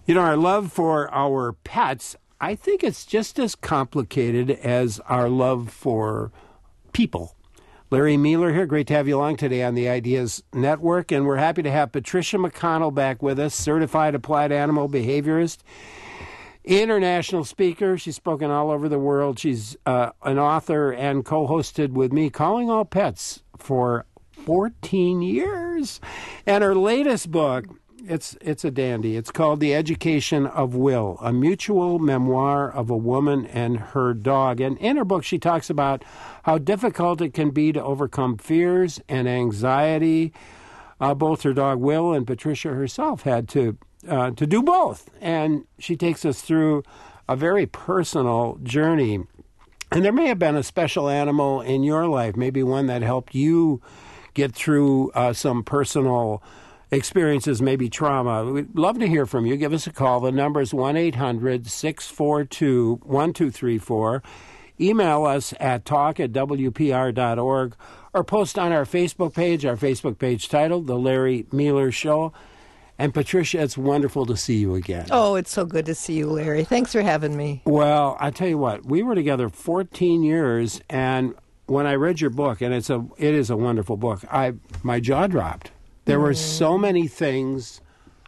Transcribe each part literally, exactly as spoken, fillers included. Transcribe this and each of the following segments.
You know, our love for our pets, I think it's just as complicated as our love for people. Larry Mueller here. Great to have you along today on the Ideas Network. And we're happy to have Patricia McConnell back with us, certified applied animal behaviorist, international speaker. She's spoken all over the world. She's uh, an author and co-hosted with me Calling All Pets for fourteen years. And her latest book, it's it's a dandy. It's called The Education of Will, a mutual memoir of a woman and her dog. And in her book, she talks about how difficult it can be to overcome fears and anxiety. Uh, both her dog, Will, and Patricia herself had to uh, to do both. And she takes us through a very personal journey. And there may have been a special animal in your life, maybe one that helped you get through uh, some personal experiences, maybe trauma. We'd love to hear from you. Give us a call. The number is one eight hundred six four two one two three four. Email us at talk at w p r dot org or post on our Facebook page, our Facebook page titled The Larry Mueller Show. And Patricia, it's wonderful to see you again. Oh, it's so good to see you, Larry. Thanks for having me. Well, I tell you what, we were together fourteen years, and when I read your book, and it's a it is a wonderful book, I my jaw dropped. There were so many things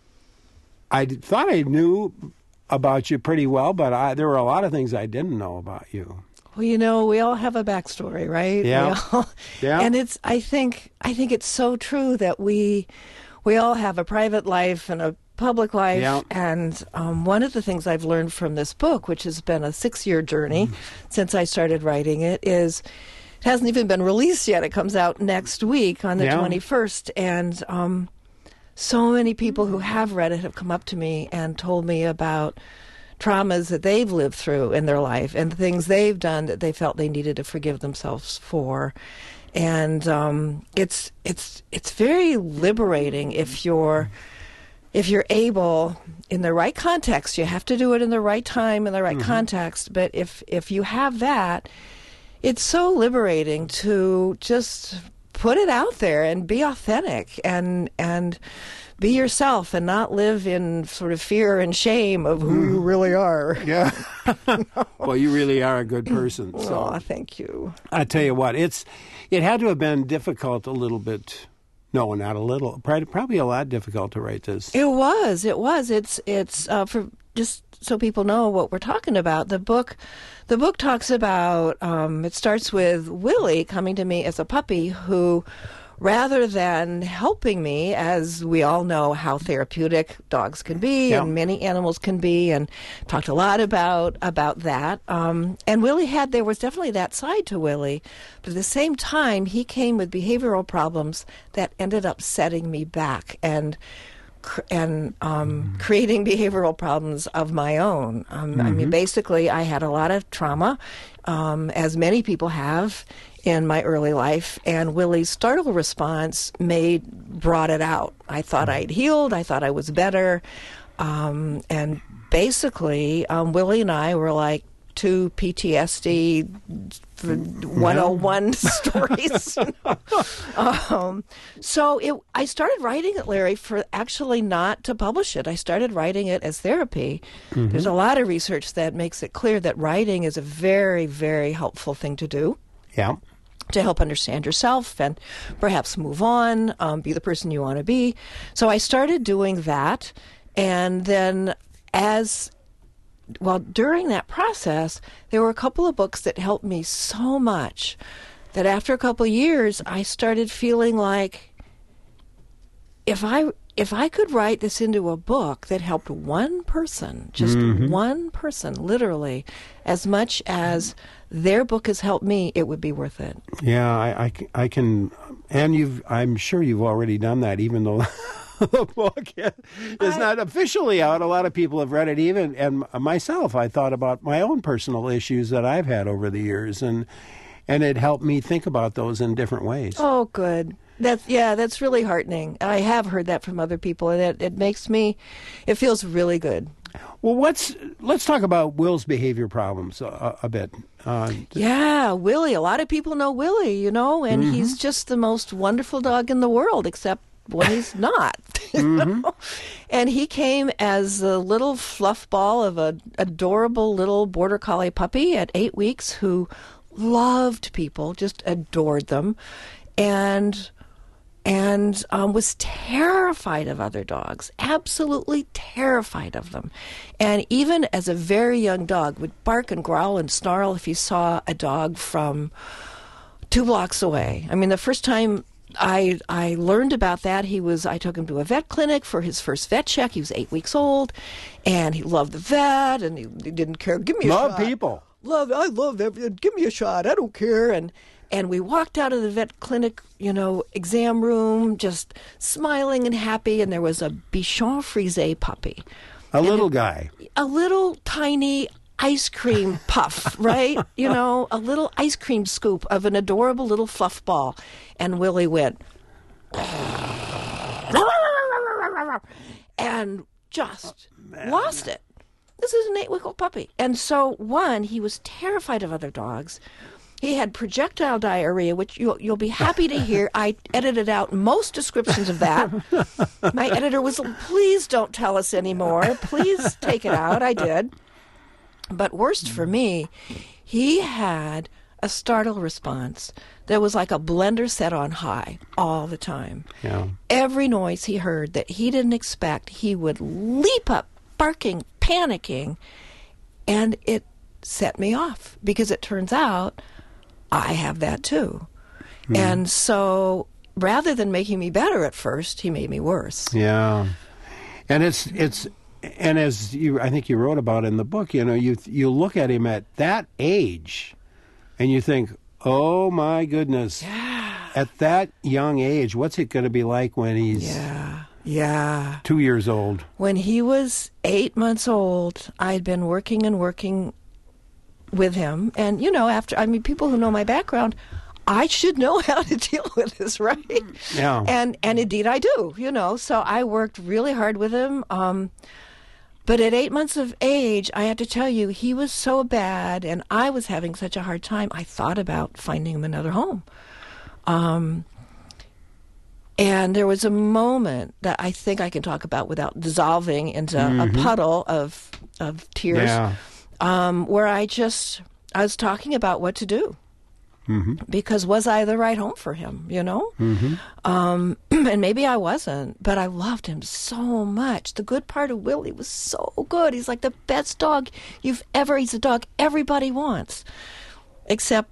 I thought I knew about you pretty well, but I, there were a lot of things I didn't know about you. Well, you know, we all have a backstory, right? Yeah. We all, yeah. And it's I think I think it's so true that we we all have a private life and a public life. Yeah. And um, one of the things I've learned from this book, which has been a six-year journey mm. since I started writing it, is it hasn't even been released yet. It comes out next week on the yeah. twenty-first. And um, so many people who have read it have come up to me and told me about traumas that they've lived through in their life and things they've done that they felt they needed to forgive themselves for. And um, it's it's it's very liberating if you're if you're able, in the right context. You have to do it in the right time, in the right mm-hmm. context. But if if you have that, it's so liberating to just put it out there and be authentic and and be yourself and not live in sort of fear and shame of who you really are. Yeah. Well, you really are a good person. So. Oh, thank you. I tell you what, it's it had to have been difficult a little bit. No, not a little. Probably a lot difficult to write this. It was. It was. It's it's uh, for just so people know what we're talking about. The book, the book talks about. Um, it starts with Willie coming to me as a puppy who, rather than helping me, as we all know how therapeutic dogs can be yeah. and many animals can be, and talked a lot about about that. Um, and Willie had, there was definitely that side to Willie, but at the same time, he came with behavioral problems that ended up setting me back and and um, creating behavioral problems of my own. Um, mm-hmm. I mean, basically, I had a lot of trauma, um, as many people have in my early life, and Willie's startle response made brought it out. I thought I'd healed. I thought I was better. Um, and basically, um, Willie and I were like two P T S D one oh one stories. um, so it, I started writing it, Larry, for actually not to publish it. I started writing it as therapy. Mm-hmm. There's a lot of research that makes it clear that writing is a very, very helpful thing to do. Yeah. To help understand yourself and perhaps move on, um, be the person you want to be. So I started doing that, and then as well, during that process, there were a couple of books that helped me so much that after a couple of years, I started feeling like if I if I could write this into a book that helped one person, just mm-hmm. one person, literally, as much as their book has helped me, it would be worth it. Yeah, I, I, I can, and you've I'm sure you've already done that, even though the book is I, not officially out. A lot of people have read it, even, and myself, I thought about my own personal issues that I've had over the years, and and it helped me think about those in different ways. Oh, good. That's yeah, that's really heartening. I have heard that from other people, and it, it makes me, it feels really good. Well, what's let's talk about Will's behavior problems a, a bit. Uh, yeah, Willie. A lot of people know Willie, you know, and mm-hmm. he's just the most wonderful dog in the world, except when he's not. You Mm-hmm. know? And he came as a little fluff ball of an adorable little border collie puppy at eight weeks who loved people, just adored them, and and um, was terrified of other dogs, absolutely terrified of them. And even as a very young dog, would bark and growl and snarl if he saw a dog from two blocks away. I mean, the first time I I learned about that, he was I took him to a vet clinic for his first vet check. He was eight weeks old, and he loved the vet, and he, he didn't care. Give me a Love shot. people. Love, I love that. Give me a shot. I don't care. And and we walked out of the vet clinic, you know, exam room, just smiling and happy. And there was a Bichon Frise puppy, A little guy. a little tiny ice cream puff, right? You know, a little ice cream scoop of an adorable little fluff ball. And Willie went, and just lost it. This is an eight-week-old puppy. And so, one, he was terrified of other dogs. He had projectile diarrhea, which you'll, you'll be happy to hear. I edited out most descriptions of that. My editor was, please don't tell us anymore. Please take it out. I did. But worst for me, he had a startle response that was like a blender set on high all the time. Yeah. Every noise he heard that he didn't expect, he would leap up, barking, panicking, and it set me off because it turns out I have that too. Mm. And so rather than making me better at first, he made me worse. Yeah. And it's it's and as you I think you wrote about in the book, you know, you you look at him at that age and you think, "Oh my goodness." Yeah. At that young age, what's it going to be like when he's Yeah. Yeah. two years old? When he was eight months old, I'd been working and working with him. And, you know, after, I mean, people who know my background, I should know how to deal with this, right? Yeah. And, and indeed I do, you know. So I worked really hard with him. Um, but at eight months of age, I have to tell you, he was so bad and I was having such a hard time, I thought about finding him another home. Um, and there was a moment that I think I can talk about without dissolving into Mm-hmm. a puddle of of tears, Yeah. um, where I just I was talking about what to do. Mm-hmm. Because was I the right home for him, you know? Mm-hmm. Um, and maybe I wasn't, but I loved him so much. The good part of Willie was so good. He's like the best dog you've ever, he's a dog everybody wants. Except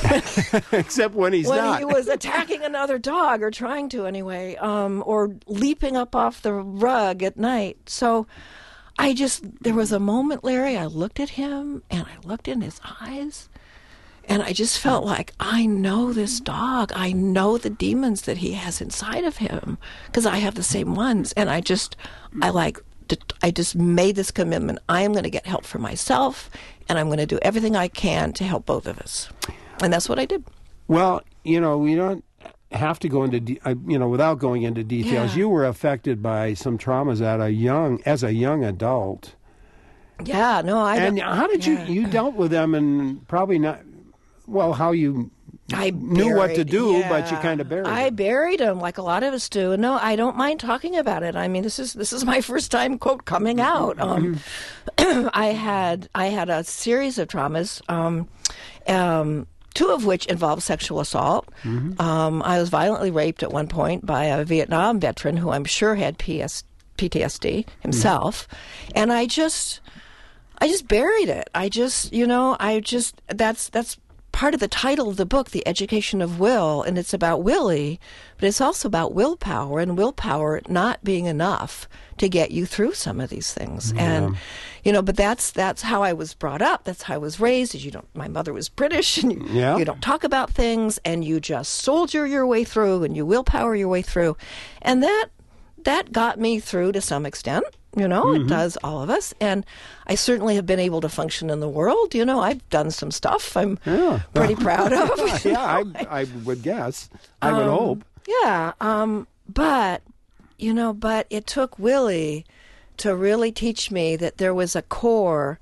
Except when he's when not. he was attacking another dog, or trying to anyway, um, or leaping up off the rug at night. So I just, there was a moment, Larry, I looked at him and I looked in his eyes and I just felt like, I know this dog. I know the demons that he has inside of him because I have the same ones. And I just, I like, I just made this commitment. I am going to get help for myself, and I'm going to do everything I can to help both of us. And that's what I did. Well, you know, we don't have to go into, de- uh, you know, without going into details. Yeah. You were affected by some traumas at a young, as a young adult. Yeah, no, I And don't- how did yeah. you, you dealt with them and probably not, well, how you I knew what to buried- do, yeah. but you kind of buried I it. buried him like a lot of us do. No, I don't mind talking about it. I mean, this is this is my first time, quote, coming out. Um, I had I had a series of traumas, um, um, two of which involved sexual assault. Mm-hmm. Um, I was violently raped at one point by a Vietnam veteran who I'm sure had P S- P T S D himself, and I just I just buried it. I just, you know, I just that's that's. part of the title of the book, The Education of Will, and it's about Willie, but it's also about willpower, and willpower not being enough to get you through some of these things. Yeah. And, you know, but that's that's how I was brought up. That's how I was raised. Is you don't. My mother was British, and you, Yeah. you don't talk about things, and you just soldier your way through, and you willpower your way through, and that that got me through to some extent. You know, Mm-hmm. it does all of us. And I certainly have been able to function in the world. You know, I've done some stuff I'm Yeah. pretty proud of. you Yeah, know. I, I would guess. I would Um, hope. Yeah. Um, but, you know, but it took Willie to really teach me that there was a core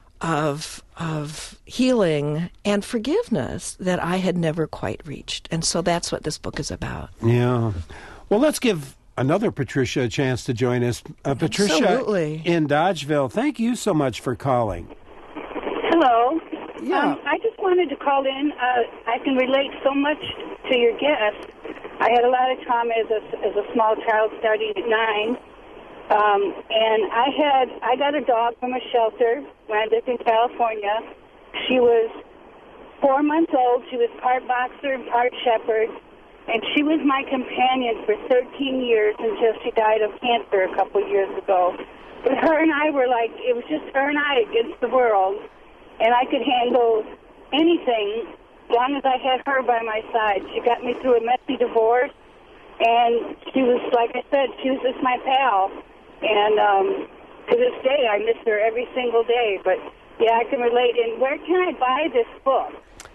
of of healing and forgiveness that I had never quite reached. And so that's what this book is about. Yeah. Well, let's give another Patricia a chance to join us. Uh, Patricia Absolutely. in Dodgeville, thank you so much for calling. Hello. Yeah. Um, I just wanted to call in. Uh, I can relate so much to your guest. I had a lot of trauma as a, as a small child starting at nine. Um, and I had, I got a dog from a shelter when I lived in California. She was four months old. She was part boxer and part shepherd. And she was my companion for thirteen years until she died of cancer a couple of years ago. But her and I were like, it was just her and I against the world. And I could handle anything as long as I had her by my side. She got me through a messy divorce. And she was, like I said, she was just my pal. And um, to this day, I miss her every single day. But, yeah, I can relate. And where can I buy this book?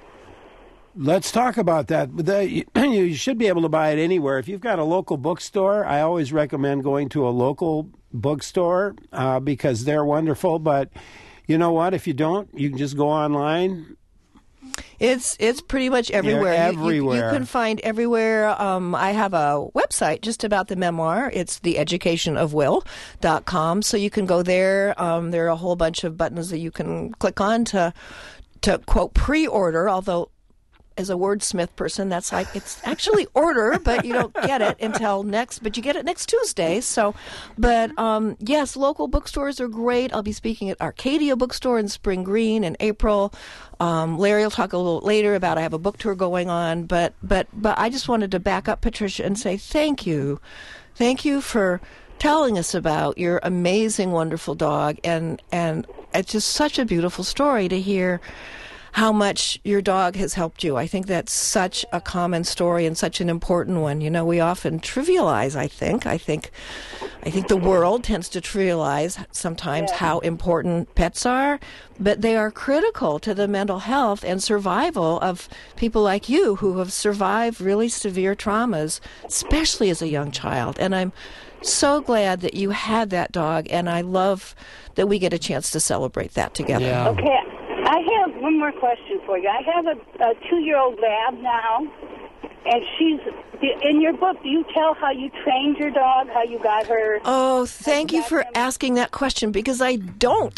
Let's talk about that. The, you should be able to buy it anywhere. If you've got a local bookstore, I always recommend going to a local bookstore uh, because they're wonderful. But you know what? If you don't, you can just go online. It's it's pretty much everywhere. Yeah, You- you- everywhere. You, can find everywhere. Um, I have a website just about the memoir. It's the education of will dot com. So you can go there. Um, there are a whole bunch of buttons that you can click on to, to quote, pre-order, although as a wordsmith person, that's like, it's actually order, but you don't get it until next, but you get it next Tuesday. So, but um, yes, local bookstores are great. I'll be speaking at Arcadia Bookstore in Spring Green in April. Um, Larry will talk a little later about I have a book tour going on, but, but, but I just wanted to back up Patricia and say thank you. Thank you for telling us about your amazing, wonderful dog. And, and it's just such a beautiful story to hear how much your dog has helped you. I think that's such a common story and such an important one. You know, we often trivialize, I think. I think I think the world tends to trivialize sometimes Yeah. how important pets are, but they are critical to the mental health and survival of people like you who have survived really severe traumas, especially as a young child. And I'm so glad that you had that dog, and I love that we get a chance to celebrate that together. Yeah. Okay, I have one more question for you. I have a, a two-year-old lab now, and she's, in your book, do you tell how you trained your dog, how you got her? Oh, thank you got for him? asking that question because I don't.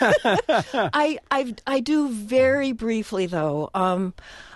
I, I I do very briefly though. Um,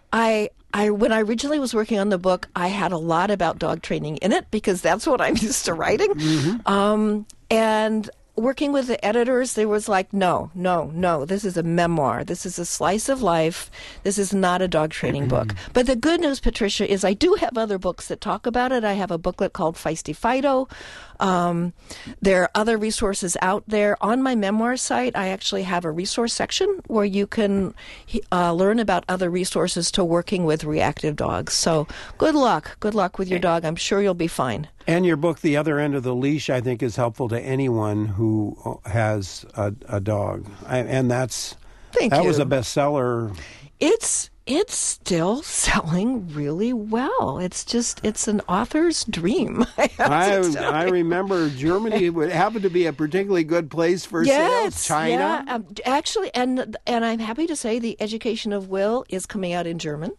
I I when I originally was working on the book, I had a lot about dog training in it because that's what I'm used to writing. Mm-hmm. Um, and working with the editors, there was like, no, no, no, this is a memoir. This is a slice of life. This is not a dog training book. But the good news, Patricia, is I do have other books that talk about it. I have a booklet called Feisty Fido. Um, there are other resources out there. On my memoir site, I actually have a resource section where you can uh, learn about other resources to working with reactive dogs. So good luck. Good luck with your dog. I'm sure you'll be fine. And your book, The Other End of the Leash, I think is helpful to anyone who has a, a dog. I, and that's Thank that you. was a bestseller. It's it's still selling really well. It's just it's an author's dream. I, have I, to tell I you. remember Germany would happen to be a particularly good place for Yes, sales. China. yeah, um, actually, and and I'm happy to say the Education of Will is coming out in German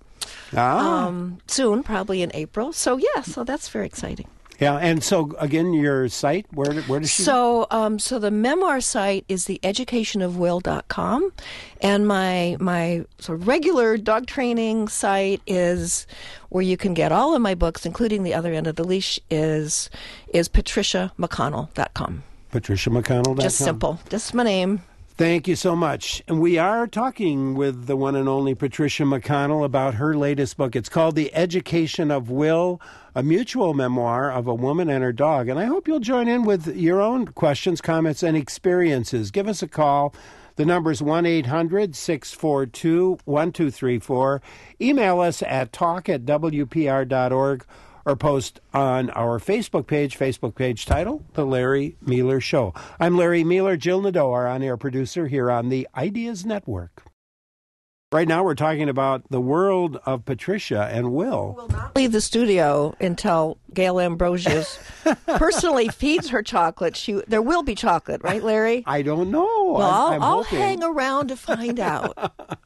Ah. um, soon, probably in April. So yeah, so that's very exciting. Yeah, and so again, your site, where where does she? So, um, so the memoir site is the education of will dot com, and my my sort of regular dog training site is where you can get all of my books, including The Other End of the Leash, is is patricia mcconnell dot com. Patricia McConnell dot com. Just simple, just my name. Thank you so much. And we are talking with the one and only Patricia McConnell about her latest book. It's called The Education of Will, a mutual memoir of a woman and her dog. And I hope you'll join in with your own questions, comments, and experiences. Give us a call. The number is one eight hundred six four two one two three four. Email us at talk at w p r dot org. Or post on our Facebook page, Facebook page title, The Larry Meeler Show. I'm Larry Meeler, Jill Nadeau, our on-air producer here on the Ideas Network. Right now we're talking about the world of Patricia and Will. Will not leave the studio until Gail Ambrosius personally feeds her chocolate. She, there will be chocolate, right, Larry? I don't know. Well, I'm, I'll, I'm I'll hoping. hang around to find out.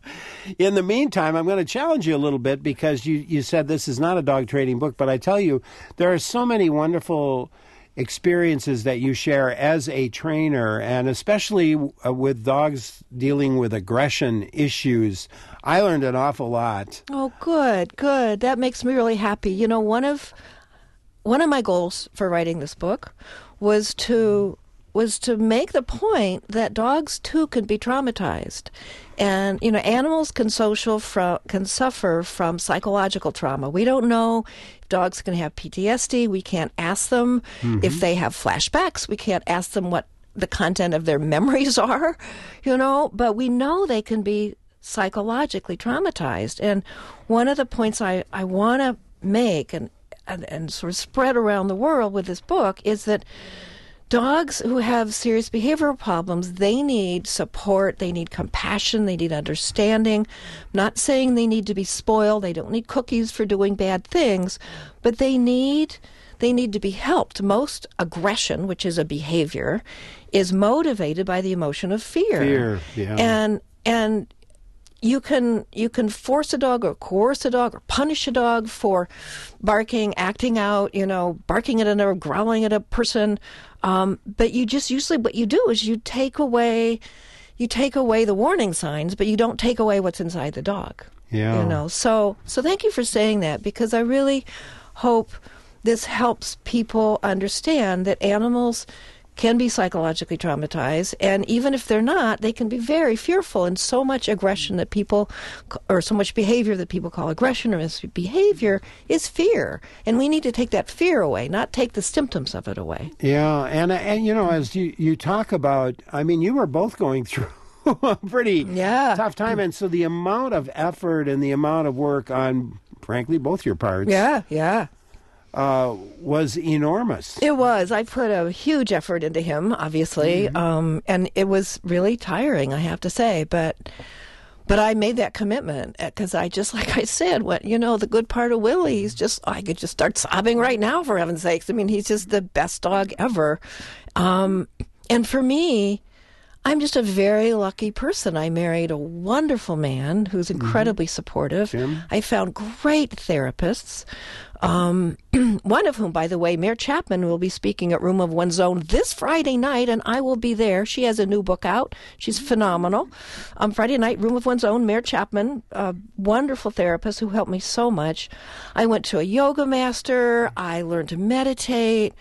in the meantime, I'm going to challenge you a little bit because you, you said this is not a dog training book, but I tell you, there are so many wonderful experiences that you share as a trainer, and especially uh, with dogs dealing with aggression issues. I learned an awful lot. Oh, good, good. That makes me really happy. You know, one of one of my goals for writing this book was to was to make the point that dogs too can be traumatized, and you know, animals can social from can suffer from psychological trauma. We don't know if dogs can have P T S D. We can't ask them mm-hmm. if they have flashbacks. We can't ask them what the content of their memories are, you know. But we know they can be psychologically traumatized. And one of the points I I want to make and, and and sort of spread around the world with this book is that dogs who have serious behavioral problems, they need support, they need compassion, they need understanding. I'm not saying they need to be spoiled, they don't need cookies for doing bad things, but they need they need to be helped. Most aggression, which is a behavior, is motivated by the emotion of fear. Fear, yeah. And and You can you can force a dog or coerce a dog or punish a dog for barking, acting out, you know, barking at another, growling at a person. Um, but you just usually what you do is you take away you take away the warning signs, but you don't take away what's inside the dog. Yeah. You know. So so thank you for saying that, because I really hope this helps people understand that animals can be psychologically traumatized, and even if they're not, they can be very fearful, and so much aggression that people, or so much behavior that people call aggression or misbehavior is fear, and we need to take that fear away, not take the symptoms of it away. Yeah, and, and you know, as you, you talk about, I mean, you were both going through a pretty yeah. tough time, and so the amount of effort and the amount of work on, frankly, both your parts. Yeah, yeah. Uh, was enormous. It was. I put a huge effort into him, obviously, mm-hmm. um, and it was really tiring, I have to say. But but I made that commitment because I just, like I said, what you know, the good part of Willie, he's just, I could just start sobbing right now, for heaven's sakes. I mean, he's just the best dog ever. Um, and for me, I'm just a very lucky person. I married a wonderful man who's incredibly mm-hmm. supportive. Jim? I found great therapists. Um, one of whom, by the way, Mayor Chapman, will be speaking at Room of One's Own this Friday night, and I will be there. She has a new book out. She's phenomenal. Um, Friday night, Room of One's Own, Mayor Chapman, a wonderful therapist who helped me so much. I went to a yoga master. I learned to meditate.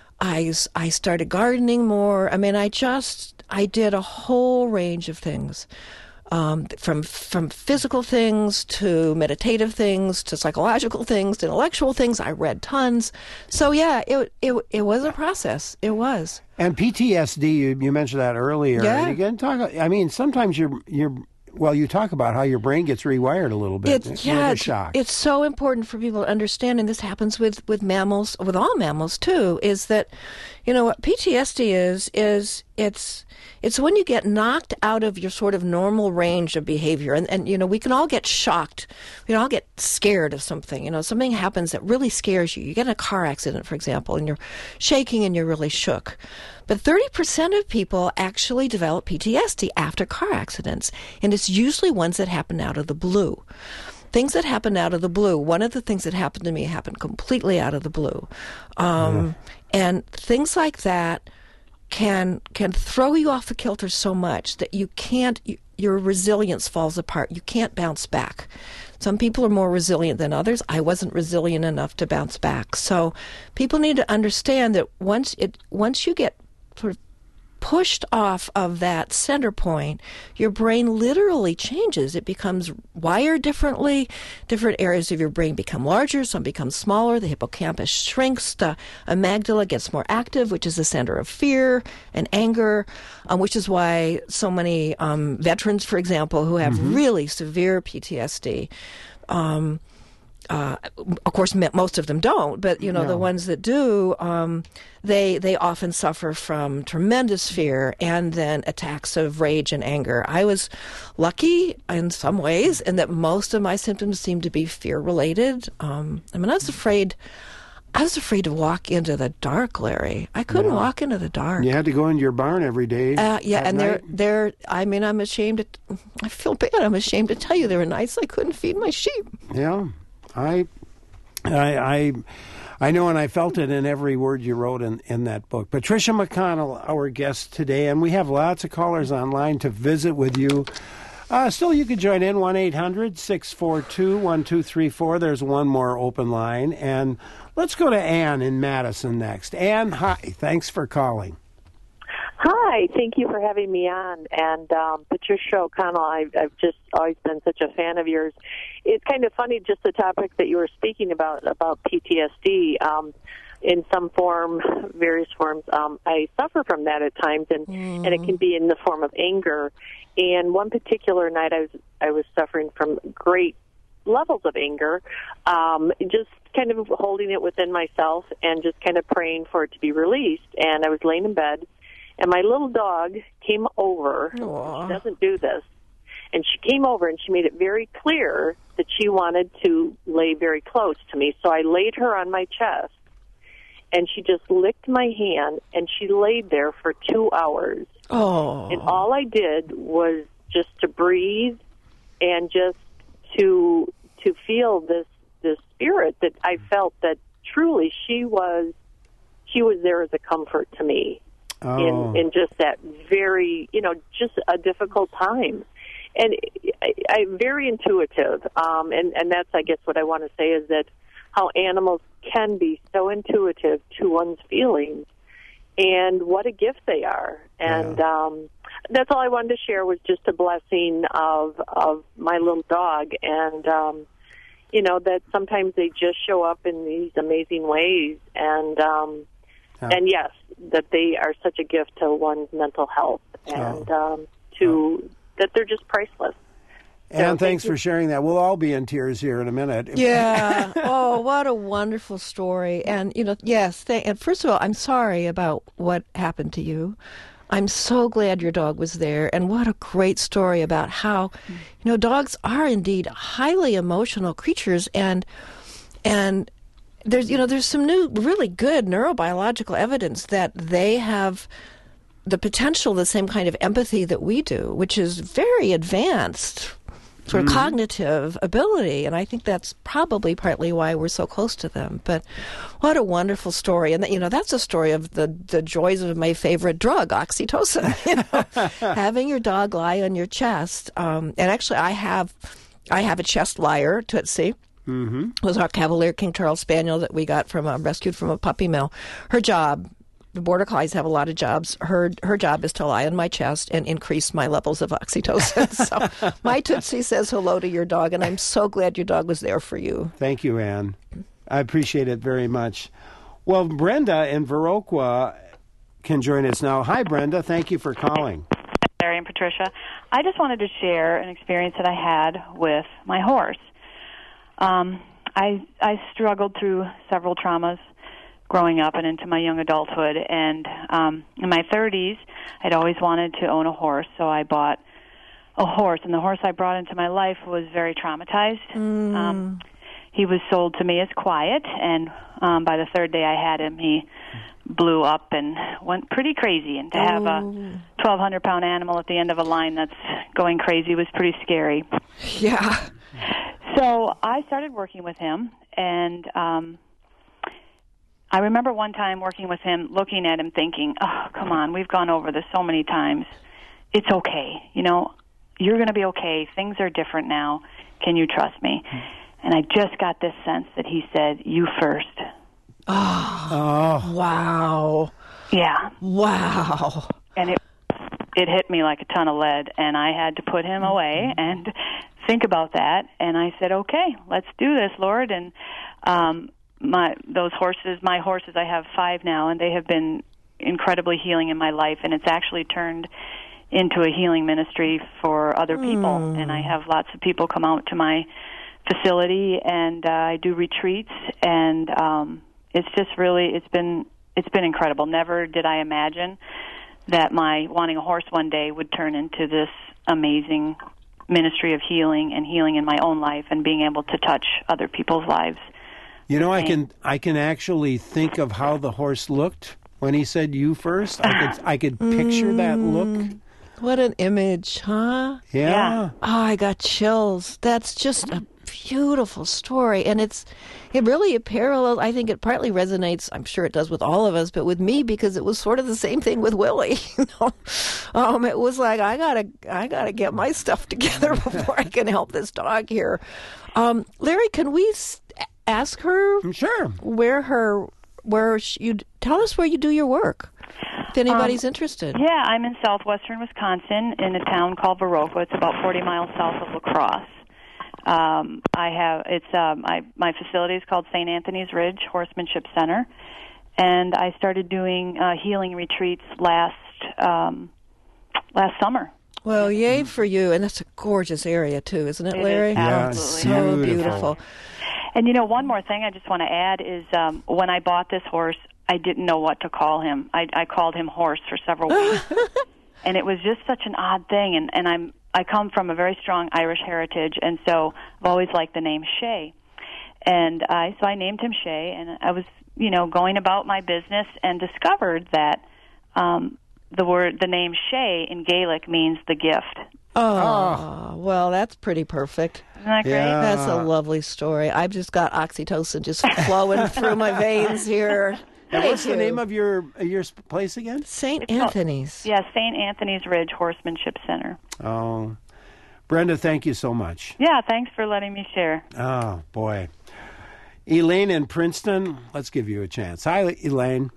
I, I started gardening more. I mean, I just, I did a whole range of things. Um, from from physical things to meditative things to psychological things to intellectual things. I read tons. So yeah, it it it was a process. It was. And P T S D, you, you mentioned that earlier. Yeah. And again, talk. I mean, sometimes you're you're. Well, you talk about how your brain gets rewired a little bit. It, yeah, it's, shock. It's so important for people to understand, and this happens with, with mammals, with all mammals too, is that, you know, what P T S D is, is it's it's when you get knocked out of your sort of normal range of behavior. And, and, you know, we can all get shocked. We can all get scared of something. You know, something happens that really scares you. You get in a car accident, for example, and you're shaking and you're really shook. But thirty percent of people actually develop P T S D after car accidents, and it's usually ones that happen out of the blue. Things that happen out of the blue. One of the things that happened to me happened completely out of the blue. Um, yeah. And things like that can can throw you off the kilter so much that you can't, you, your resilience falls apart. You can't bounce back. Some people are more resilient than others. I wasn't resilient enough to bounce back. So people need to understand that once it once you get sort of pushed off of that center point, your brain literally changes. It becomes wired differently. Different areas of your brain become larger, some become smaller. The hippocampus shrinks. The amygdala gets more active, which is the center of fear and anger, um, which is why so many um, veterans, for example, who have mm-hmm. really severe P T S D, um, Uh, of course, most of them don't, but you know no. the ones that do, um, they they often suffer from tremendous fear and then attacks of rage and anger. I was lucky in some ways in that most of my symptoms seemed to be fear related. Um, I mean, I was afraid. I was afraid to walk into the dark, Larry. I couldn't Yeah. walk into the dark. You had to go into your barn every day. Uh, yeah, at and night? they're, they're, I mean, I'm ashamed to, I feel bad. I'm ashamed to tell you there were nights I couldn't feed my sheep. Yeah, I, I, I, I know, and I felt it in every word you wrote in, in that book. Patricia McConnell, our guest today, and we have lots of callers online to visit with you. Uh, still, you could join in, one eight hundred six four two one two three four. There's one more open line. And let's go to Ann in Madison next. Ann, hi. Thanks for calling. Hi, thank you for having me on. And um, Patricia O'Connell, I've, I've just always been such a fan of yours. It's kind of funny, just the topic that you were speaking about, about P T S D. Um, in some form, various forms, um, I suffer from that at times, and, mm. and it can be in the form of anger. And one particular night I was, I was suffering from great levels of anger, um, just kind of holding it within myself and just kind of praying for it to be released. And I was laying in bed, and my little dog came over. Aww. She doesn't do this. And she came over, and she made it very clear that she wanted to lay very close to me. So I laid her on my chest, and she just licked my hand, and she laid there for two hours. Oh. And all I did was just to breathe and just to to feel this this spirit that I felt that truly she was she was there as a comfort to me. Oh. in, in just that very, you know, just a difficult time. And I, I'm very intuitive, um, and, and that's, I guess, what I want to say is that how animals can be so intuitive to one's feelings, and what a gift they are. And yeah. um, that's all I wanted to share was just a blessing of of my little dog, and, um, you know, that sometimes they just show up in these amazing ways, and um, yeah. and yes, that they are such a gift to one's mental health, and oh. um, to oh. that they're just priceless. And so, thanks thank for sharing that. We'll all be in tears here in a minute. Yeah. Oh, what a wonderful story. And, you know, yes. Th- and first of all, I'm sorry about what happened to you. I'm so glad your dog was there. And what a great story about how, you know, dogs are indeed highly emotional creatures. And, and there's, you know, there's some new, really good neurobiological evidence that they have the potential, the same kind of empathy that we do, which is very advanced sort of mm-hmm. cognitive ability, and I think that's probably partly why we're so close to them. But what a wonderful story. And, you know, that's a story of the, the joys of my favorite drug, oxytocin. You know? Having your dog lie on your chest. Um, and actually, I have I have a chest lier, Tootsie. Mm-hmm. It was our Cavalier King Charles Spaniel that we got from a, rescued from a puppy mill. Her job, the Border Collies have a lot of jobs. Her her job is to lie on my chest and increase my levels of oxytocin. So my Tootsie says hello to your dog, and I'm so glad your dog was there for you. Thank you, Ann. I appreciate it very much. Well, Brenda in Viroqua can join us now. Hi, Brenda. Thank you for calling. Hi, Larry and Patricia. I just wanted to share an experience that I had with my horse. Um, I I struggled through several traumas growing up and into my young adulthood, and um, in my thirties, I'd always wanted to own a horse, so I bought a horse, and the horse I brought into my life was very traumatized. Mm. Um, he was sold to me as quiet, and um, by the third day I had him, he blew up and went pretty crazy, and to have a twelve hundred pound animal at the end of a line that's going crazy was pretty scary. Yeah. So I started working with him, and um, I remember one time working with him, looking at him thinking, oh, come on, we've gone over this so many times. It's okay. You know, you're going to be okay. Things are different now. Can you trust me? And I just got this sense that he said, you first. Oh, oh. Wow. Yeah. Wow. And it it hit me like a ton of lead, and I had to put him away and think about that. And I said, okay, let's do this, Lord. And um My those horses, my horses, I have five now, and they have been incredibly healing in my life, and it's actually turned into a healing ministry for other people. Mm. And I have lots of people come out to my facility, and uh, I do retreats, and um, it's just really it's been it's been incredible. Never did I imagine that my wanting a horse one day would turn into this amazing ministry of healing and healing in my own life and being able to touch other people's lives You know, I can I can actually think of how the horse looked when he said you first. I could I could picture that look. What an image, huh? Yeah. Yeah. Oh, I got chills. That's just a beautiful story, and it's it really a parallel. I think it partly resonates. I'm sure it does with all of us, but with me because it was sort of the same thing with Willie. You know, um, it was like I gotta I gotta get my stuff together before I can help this dog here. Um, Larry, can we s- ask her Sure. where her where she, you tell us where you do your work if anybody's um, interested? Yeah, I'm in southwestern Wisconsin in a town called Viroqua. It's about forty miles south of La Crosse. Um, I have it's um, I, my facility is called Saint Anthony's Ridge Horsemanship Center, and I started doing uh, healing retreats last um, last summer. Well, yay for you, and that's a gorgeous area too, isn't it, It Larry? is Yeah, absolutely So beautiful. beautiful. And you know, one more thing I just want to add is um, when I bought this horse, I didn't know what to call him. I, I called him Horse for several weeks, and it was just such an odd thing. And, and I'm I come from a very strong Irish heritage, and so I've always liked the name Shay. And I so I named him Shay, and I was you know going about my business and discovered that um, the word the name Shay in Gaelic means the gift. Oh, well, that's pretty perfect. Isn't that great? Yeah. That's a lovely story. I've just got oxytocin just flowing through my veins here. And Thank what's the you. name of your your place again? Saint It's called- Anthony's? Yeah, Saint Anthony's Ridge Horsemanship Center. Oh, Brenda, thank you so much. Yeah, thanks for letting me share. Oh, boy. Elaine in Princeton, let's give you a chance. Hi, Elaine.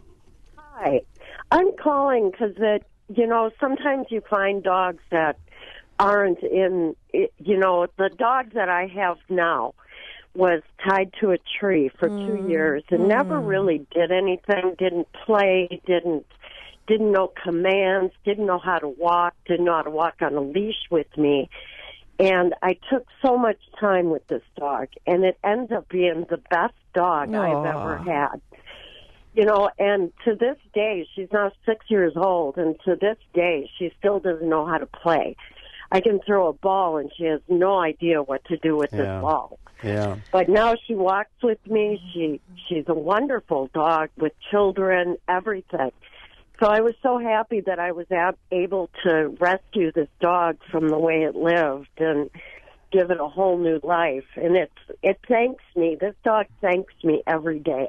Hi. I'm calling because, you know, sometimes you find dogs that aren't in, you know, the dog that I have now was tied to a tree for mm. two years and mm. never really did anything, didn't play, didn't didn't know commands, didn't know how to walk, didn't know how to walk on a leash with me. And I took so much time with this dog, and it ends up being the best dog Aww. I've ever had. You know, and to this day, she's now six years old, and to this day, she still doesn't know how to play. I can throw a ball, and she has no idea what to do with Yeah. this ball. Yeah. But now she walks with me. She She's a wonderful dog with children, everything. So I was so happy that I was ab- able to rescue this dog from the way it lived and give it a whole new life. And it's it thanks me. This dog thanks me every day.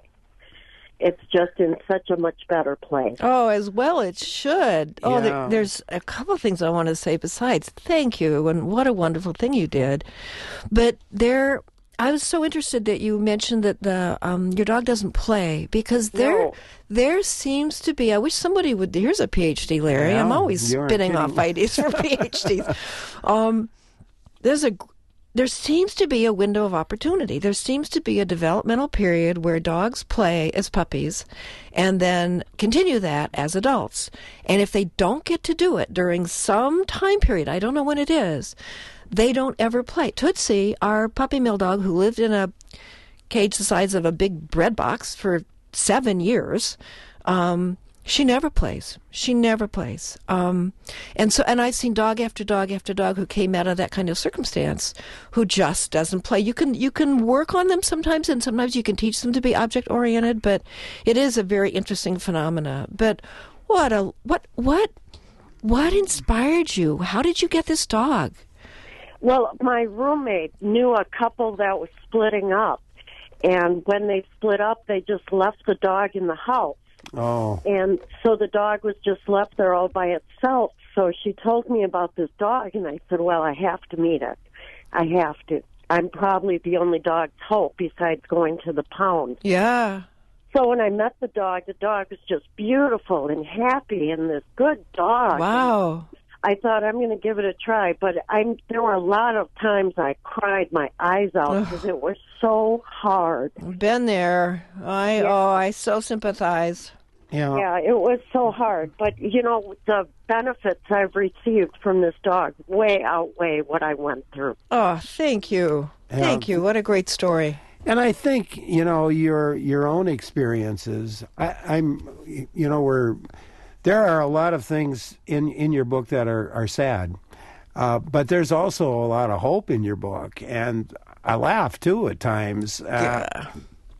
It's just in such a much better place. Oh, as well it should. Oh, Yeah. there, there's a couple of things I want to say besides thank you, and what a wonderful thing you did. But there, I was so interested that you mentioned that the um, your dog doesn't play, because there No. there seems to be, I wish somebody would, here's a P H D, Larry. Yeah, I'm always you aren't spinning kidding. off ideas for P H Ds. Um, there's a There seems to be a window of opportunity. There seems to be a developmental period where dogs play as puppies and then continue that as adults. And if they don't get to do it during some time period, I don't know when it is, they don't ever play. Tootsie, our puppy mill dog who lived in a cage the size of a big bread box for seven years, um, she never plays. She never plays. Um, and so, and I've seen dog after dog after dog who came out of that kind of circumstance who just doesn't play. You can, you can work on them sometimes, and sometimes you can teach them to be object oriented, but it is a very interesting phenomena. But what a, what, what, what inspired you? How did you get this dog? Well, my roommate knew a couple that was splitting up. And when they split up, they just left the dog in the house. Oh. And so the dog was just left there all by itself. So she told me about this dog, and I said, well, I have to meet it. I have to. I'm probably the only dog's hope besides going to the pound. Yeah. So when I met the dog, the dog was just beautiful and happy and this good dog. Wow. I thought, I'm going to give it a try. But I'm, there were a lot of times I cried my eyes out because it was so hard. Been there. I, Yeah. oh, I so sympathize. Yeah. Yeah, it was so hard. But, you know, the benefits I've received from this dog way outweigh what I went through. Oh, thank you. Yeah. Thank you. What a great story. And I think, you know, your your own experiences, I, I'm, you know, we're, there are a lot of things in, in your book that are, are sad. Uh, but there's also a lot of hope in your book. And I laugh, too, at times. Uh, Yeah.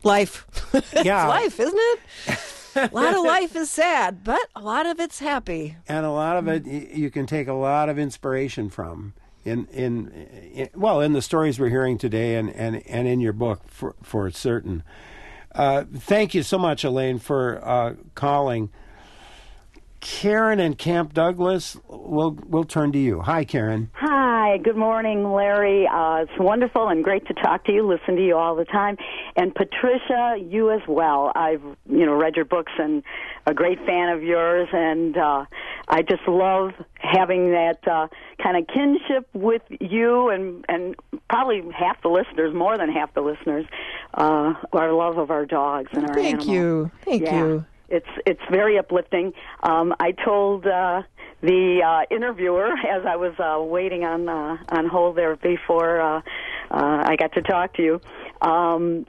Life. Yeah. It's life, isn't it? A lot of life is sad, but a lot of it's happy. And a lot of it y- you can take a lot of inspiration from in in, in well in the stories we're hearing today and, and, and in your book for for certain. Uh, thank you so much, Elaine, for uh, calling. Karen in Camp Douglas, we'll we'll turn to you. Hi, Karen. Hi, good morning, Larry. Uh, it's wonderful and great to talk to you, listen to you all the time. And Patricia, you as well. I've, you know, read your books and a great fan of yours, and uh, I just love having that uh, kind of kinship with you and, and probably half the listeners, more than half the listeners, uh, our love of our dogs and our Thank animals. you. Thank Yeah. you. It's it's very uplifting. Um, I told uh, the uh, interviewer as I was uh, waiting on uh, on hold there before uh, uh, I got to talk to you. Um,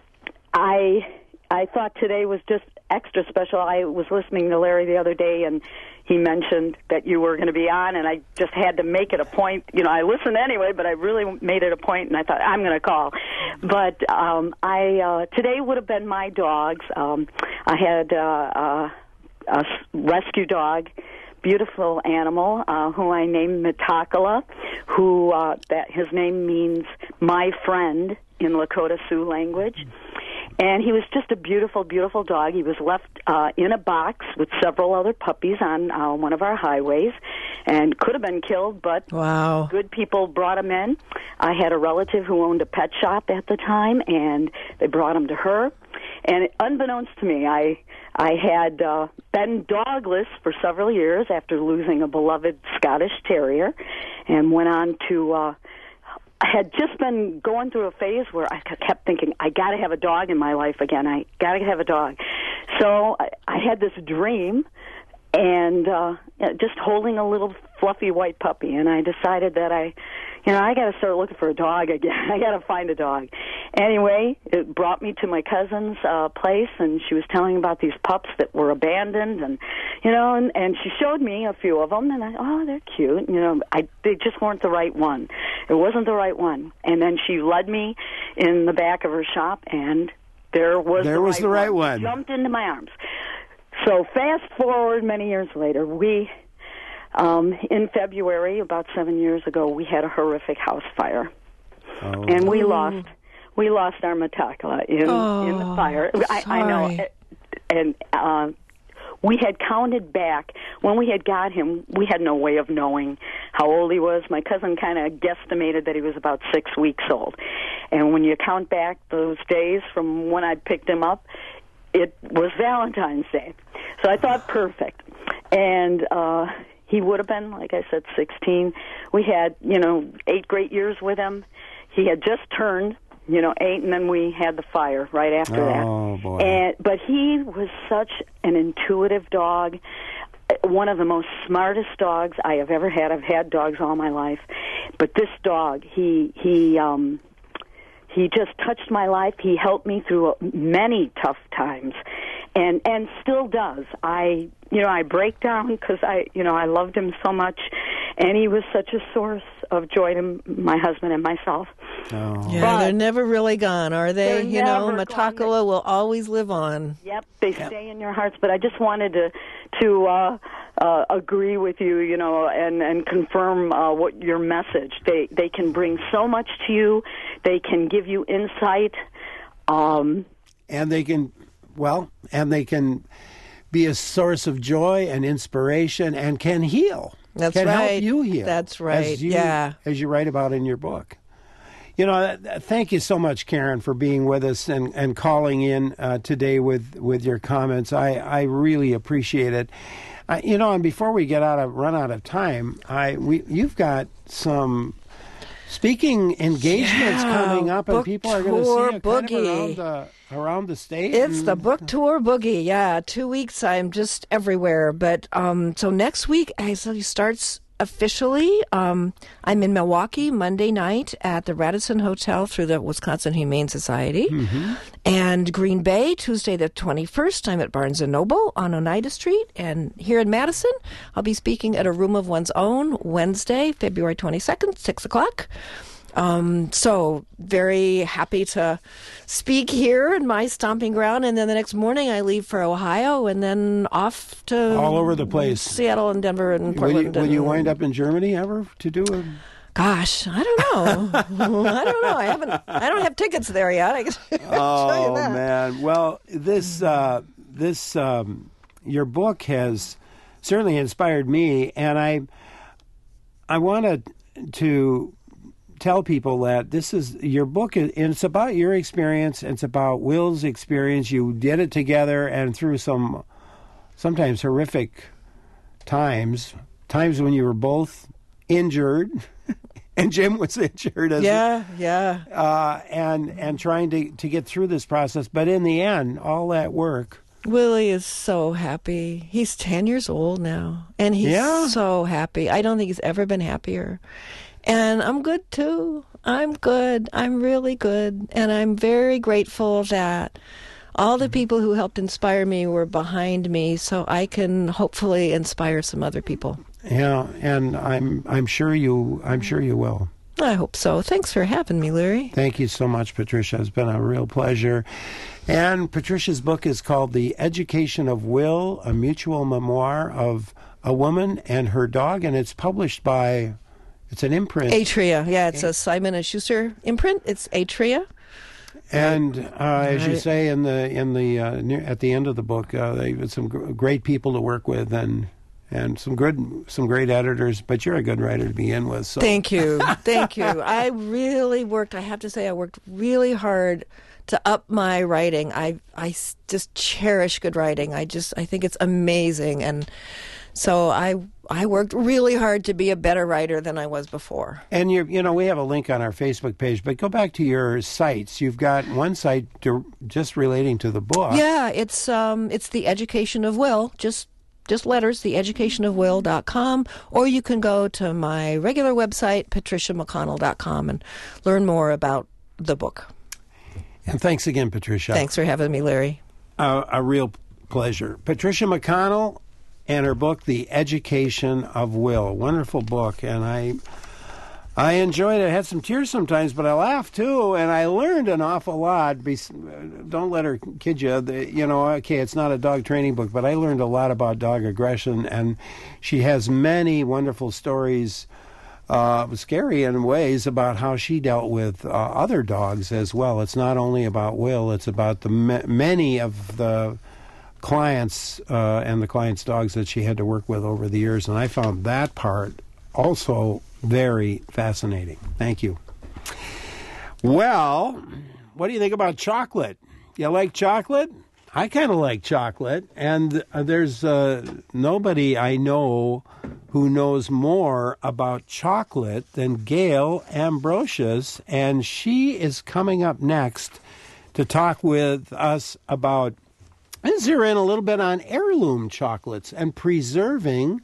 I I thought today was just extra special. I was listening to Larry the other day, and he mentioned that you were going to be on, and I just had to make it a point. You know, I listened anyway, but I really made it a point, and I thought, I'm going to call. But um, I uh, today would have been my dogs. Um, I had uh, uh, a s- rescue dog, beautiful animal, uh, who I named Metakala, who uh, that his name means my friend in Lakota Sioux language. And he was just a beautiful, beautiful dog. He was left uh, in a box with several other puppies on uh, one of our highways and could have been killed, but Wow. good people brought him in. I had a relative who owned a pet shop at the time, and they brought him to her. And unbeknownst to me, I I had uh, been dogless for several years after losing a beloved Scottish Terrier, and went on to... Uh, I had just been going through a phase where I kept thinking, I got to have a dog in my life again. I got to have a dog. So I, I had this dream, and uh, just holding a little fluffy white puppy, and I decided that I, you know, I got to start looking for a dog again. I got to find a dog. Anyway, it brought me to my cousin's uh, place, and she was telling about these pups that were abandoned, and you know, and, and she showed me a few of them, and I, oh, they're cute. You know, I they just weren't the right one. It wasn't the right one. And then she led me in the back of her shop, and there was There the was right the right one. one. Jumped into my arms. So fast forward many years later, we. Um, in February, about seven years ago, we had a horrific house fire, Oh. and we lost we lost our Metakala in Oh, in the fire. I, I know, sorry. and uh, we had counted back when we had got him. We had no way of knowing how old he was. My cousin kind of guesstimated that he was about six weeks old, and when you count back those days from when I picked him up, it was Valentine's Day. So I thought perfect, and. Uh, He would have been, like I said, sixteen. We had, you know, eight great years with him. He had just turned, you know, eight, and then we had the fire right after that. Oh, boy. And but he was such an intuitive dog, one of the most smartest dogs I have ever had. I've had dogs all my life, but this dog, he he um, he just touched my life. He helped me through many tough times, and and still does. I. You know, I break down because I, you know, I loved him so much, and he was such a source of joy to my husband and myself. Oh. Yeah, But- they're never really gone, are they? They're You know, never gone. Metakala will always live on. Yep, they stay in your hearts. But I just wanted to to uh, uh, agree with you, you know, and and confirm uh, what your message. They they can bring so much to you. They can give you insight. Um, And they can, well, and they can be a source of joy and inspiration and can heal. That's can right. help you heal. That's right, As you, yeah. As you write about in your book. You know, th- th- thank you so much, Karen, for being with us and, and calling in uh, today with, with your comments. I, I really appreciate it. Uh, you know, and before we get out of run out of time, I we you've got some speaking engagements Yeah, coming up, and book people are going to tour see you kind of boogie. around the around the state. It's and- the book tour boogie. Yeah, two weeks. I'm just everywhere. But um, so next week actually starts officially. Um, I'm in Milwaukee Monday night at the Radisson Hotel through the Wisconsin Humane Society, and Green Bay Tuesday the twenty-first. I'm at Barnes and Noble on Oneida Street, and here in Madison, I'll be speaking at a Room of One's Own Wednesday, February twenty-second, six o'clock. Um, so very happy to speak here in my stomping ground, and then the next morning I leave for Ohio, and then off to all over the place, Seattle and Denver and Will you, Portland. will and, you wind up in Germany ever to do a? Gosh, I don't know. I don't know. I haven't. I don't have tickets there yet. I can oh tell you that. man! Well, this uh, this um, your book has certainly inspired me, and I I wanted to tell people that this is your book, and it's about your experience. It's about Will's experience. You did it together, and through some sometimes horrific times, times when you were both injured. And Jim was injured as yeah, yeah, uh, and and trying to, to get through this process. But in the end, all that work. Willie is so happy. He's ten years old now, and he's yeah. so happy. I don't think he's ever been happier. And I'm good too. I'm good. I'm really good, and I'm very grateful that all the people who helped inspire me were behind me, so I can hopefully inspire some other people. Yeah, and I'm I'm sure you I'm sure you will. I hope so. Thanks for having me, Larry. Thank you so much, Patricia. It's been a real pleasure. And Patricia's book is called The Education of Will, a mutual memoir of a woman and her dog, and it's published by, it's an imprint. Atria. Yeah, it's a Simon and Schuster imprint. It's Atria. And uh, as you say in the in the uh, near, at the end of the book, uh, they had some gr- great people to work with, and and some good some great editors. But you're a good writer to begin with. So. Thank you, thank you. I really worked. I have to say, I worked really hard to up my writing. I I s- just cherish good writing. I just I think it's amazing, and so I I worked really hard to be a better writer than I was before. And you you know we have a link on our Facebook page, but go back to your sites. You've got one site to, just relating to the book. Yeah, it's um it's The Education of Will. Just just letters, the education of will dot com, or you can go to my regular website, patricia mcconnell dot com, and learn more about the book. And thanks again, Patricia. Thanks for having me, Larry. Uh, a real pleasure. Patricia McConnell and her book, The Education of Will. Wonderful book, and I I enjoyed it. I had some tears sometimes, but I laughed too, and I learned an awful lot. Be, don't let her kid you. The, you know, okay, it's not a dog training book, but I learned a lot about dog aggression, and she has many wonderful stories, uh, scary in ways, about how she dealt with uh, other dogs as well. It's not only about Will, it's about the ma- many of the clients uh, and the clients' dogs that she had to work with over the years, and I found that part also very fascinating. Thank you. Well, what do you think about chocolate? You like chocolate? I kind of like chocolate, and uh, there's uh, nobody I know who knows more about chocolate than Gail Ambrosius, and she is coming up next to talk with us about, and zero in a little bit on heirloom chocolates and preserving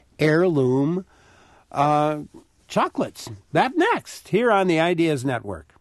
heirloom uh, chocolates. That next, here on the Ideas Network.